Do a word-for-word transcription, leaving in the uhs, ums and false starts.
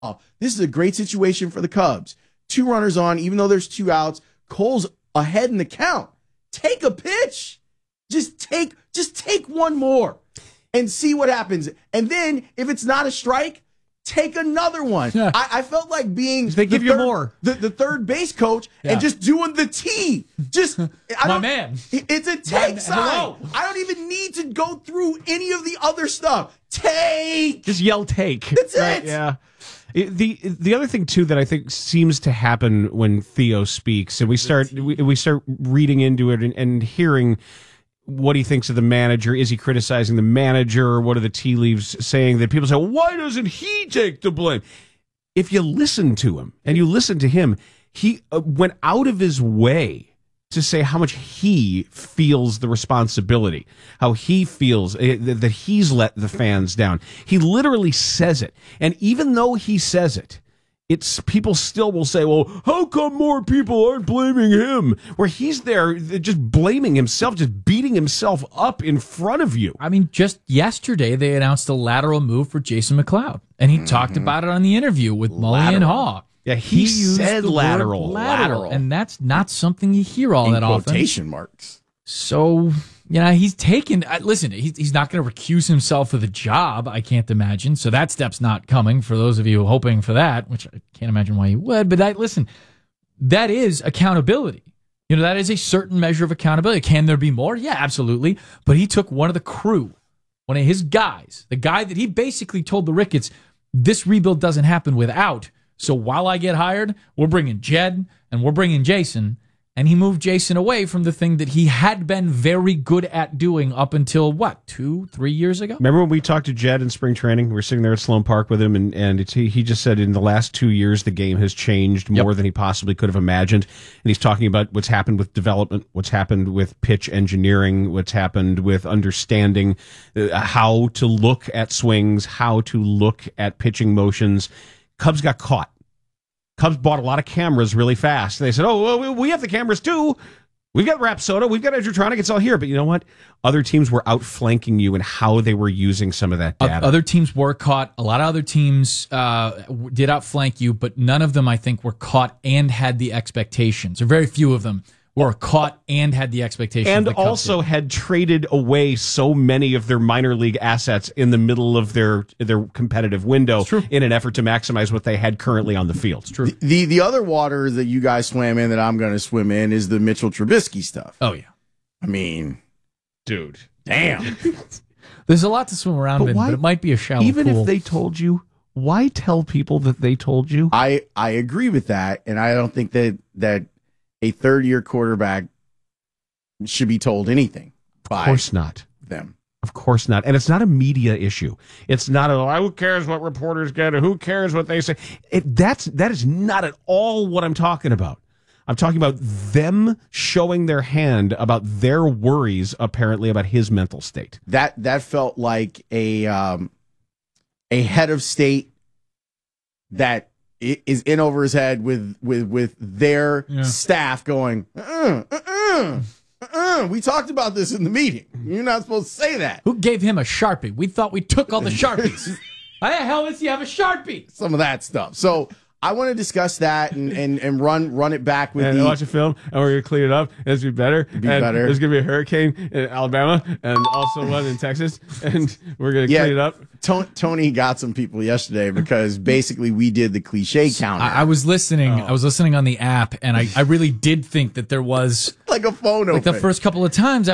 oh, this is a great situation for the Cubs. Two runners on, even though there's two outs. Cole's ahead in the count. Take a pitch. Just take, just take one more and see what happens. And then if it's not a strike, take another one. Yeah. I, I felt like being they give the you third, more. The, the third base coach Yeah. and just doing the T. Just I My don't- man. It's a take My- sign. hello. I don't even need to go through any of the other stuff. Take. Just yell take. That's Right, it. Yeah. It- The the other thing too that I think seems to happen when Theo speaks, and we start we, we start reading into it and, and hearing what he thinks of the manager. Is he criticizing the manager? What are the tea leaves saying? That people say, well, why doesn't he take the blame? If you listen to him and you listen to him, he uh, went out of his way to say how much he feels the responsibility, how he feels uh, that he's let the fans down. He literally says it. And even though he says it, it's people still will say, well, how come more people aren't blaming him? Where he's there just blaming himself, just beating himself up in front of you. I mean, just yesterday they announced a lateral move for Jason McLeod, and he mm-hmm. talked about it on the interview with Mully and Haw. Yeah, he, he said lateral, lateral, lateral, and that's not something you hear all in that often. Quotation marks. So, you know, he's taken. Uh, listen, he's he's not going to recuse himself of the job. I can't imagine. So that step's not coming. For those of you hoping for that, which I can't imagine why you would. But I, listen, that is accountability. You know, that is a certain measure of accountability. Can there be more? Yeah, absolutely. But he took one of the crew, one of his guys, the guy that he basically told the Ricketts, this rebuild doesn't happen without. So while I get hired, we're bringing Jed and we're bringing Jason. And he moved Jason away from the thing that he had been very good at doing up until, what, two, three years ago? Remember when we talked to Jed in spring training? We were sitting there at Sloan Park with him, and, and it's, he, he just said in the last two years the game has changed more yep. than he possibly could have imagined. And he's talking about what's happened with development, what's happened with pitch engineering, what's happened with understanding uh, how to look at swings, how to look at pitching motions. Cubs got caught. Cubs bought a lot of cameras really fast. They said, oh, well, we have the cameras too. We've got Rapsodo. We've got Edgertronic. It's all here. But you know what? Other teams were outflanking you in how they were using some of that data. Other teams were caught. A lot of other teams uh, did outflank you, but none of them, I think, were caught and had the expectations. Or very few of them were caught and had the expectations. And also had traded away so many of their minor league assets in the middle of their their competitive window in an effort to maximize what they had currently on the field. It's true. The, the the other water that you guys swam in that I'm going to swim in is the Mitchell Trubisky stuff. Oh, yeah. I mean, dude, damn. There's a lot to swim around but in, why, but it might be a shallow even pool. If they told you, why tell people that they told you? I, I agree with that, and I don't think that, that a third-year quarterback should be told anything. Of course not. Them. Of course not. And it's not a media issue. It's not a, oh, who cares what reporters get or who cares what they say. It, that's, that is not at all what I'm talking about. I'm talking about them showing their hand about their worries, apparently, about his mental state. That that felt like a um, a head of state that is in over his head with with with their yeah. staff going, uh-uh, uh-uh. Uh-uh. We talked about this in the meeting. You're not supposed to say that. Who gave him a Sharpie? We thought we took all the Sharpies. Why the hell does he have a Sharpie? Some of that stuff. So I want to discuss that and, and, and run run it back with and the... watch a film, and we're going to clean it up, and it's going to be better. Be and better. There's going to be a hurricane in Alabama, and also one in Texas, and we're going to yeah, clean it up. Tony got some people yesterday because basically we did the cliche counter. I, I was listening. Oh. I was listening on the app, and I, I really did think that there was... like a phone open. Like the first couple of times,